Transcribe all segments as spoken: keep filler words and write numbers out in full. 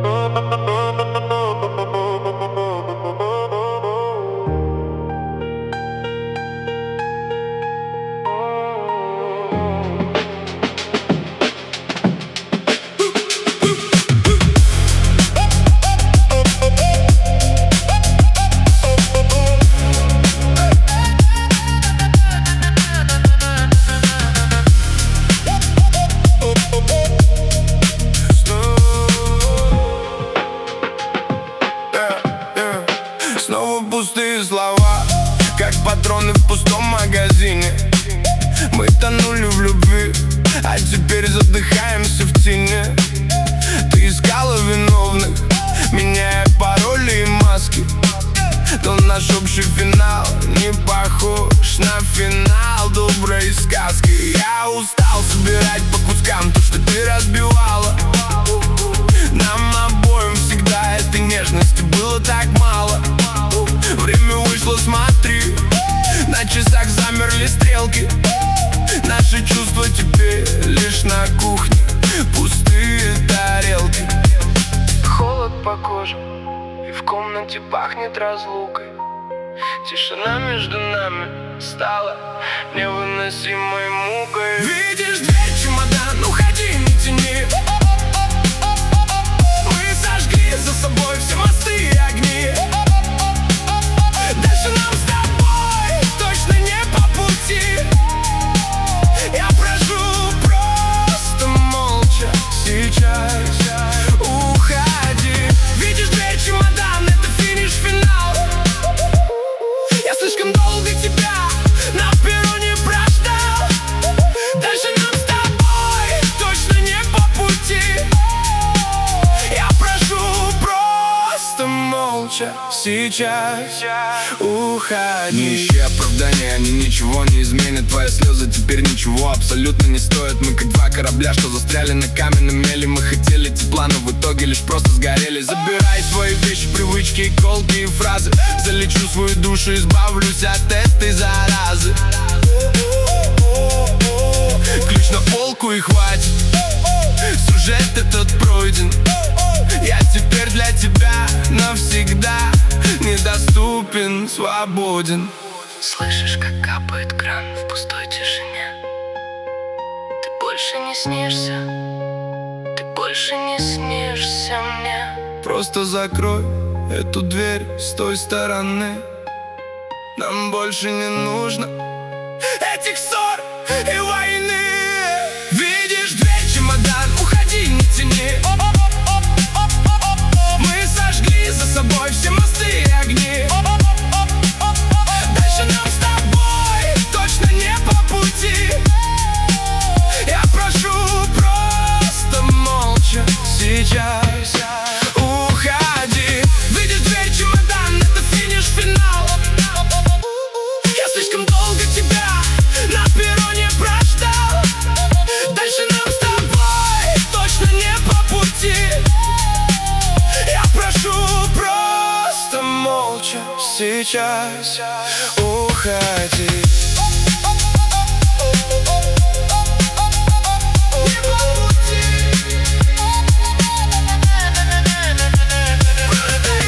Снова пустые слова, как патроны в пустом магазине. Мы тонули в любви, а теперь задыхаемся в тени. Ты искала виновных, меняя пароли и маски, но наш общий финал не похож на финал доброй сказки. Я устал собирать по кускам то, что ты разбивала. Нам обоим всегда этой нежности было так мало. Время вышло, смотри, на часах замерли стрелки. Наши чувства теперь лишь на кухне, пустые тарелки. Холод по коже, и в комнате пахнет разлукой. Тишина между нами стала невыносимой мукой. Видишь дверь, чемодан, уходи, не тяни. Мы сожгли за собой все мосты и огни. Дальше нам с тобой точно не по пути. Я прошу просто молча сейчас уходи. Видишь дверь, чемодан, это финиш, финал. Я слишком долго тебя на перроне прождал. Дальше нам с тобой точно не по пути. Я прошу просто молча сейчас уходи. Нищие оправдания, они ничего не изменят. Твои слезы теперь ничего абсолютно не стоят. Мы как два корабля, что застряли на каменном мели. Мы хотели тепла, но в итоге лишь просто сгорели. Забирай свои вещи, привычки, колкие фразы. Залечу свою душу, избавлюсь от этой заразы. Ключ на полку и хватит. Сюжет этот пройден. Я теперь для тебя навсегда недоступен, свободен. Слышишь, как капает кран в пустой тишине? Ты больше не снишься, ты больше не снишься мне. Просто закрой эту дверь с той стороны. Нам больше не нужно этих ссор и войны. Видишь дверь, чемодан, уходи, не тяни. Мы сожгли за собой все мосты и огни. Дальше нам с тобой точно не по пути. Я прошу просто молча сейчас уходи. Видишь дверь, чемодан, это финиш, финал. Я слишком долго тебя на перроне прождал. Дальше нам с тобой точно не по пути. Я прошу просто молча сейчас уходи.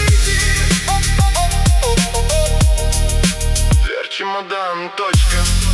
Дверь, чемодан, точка.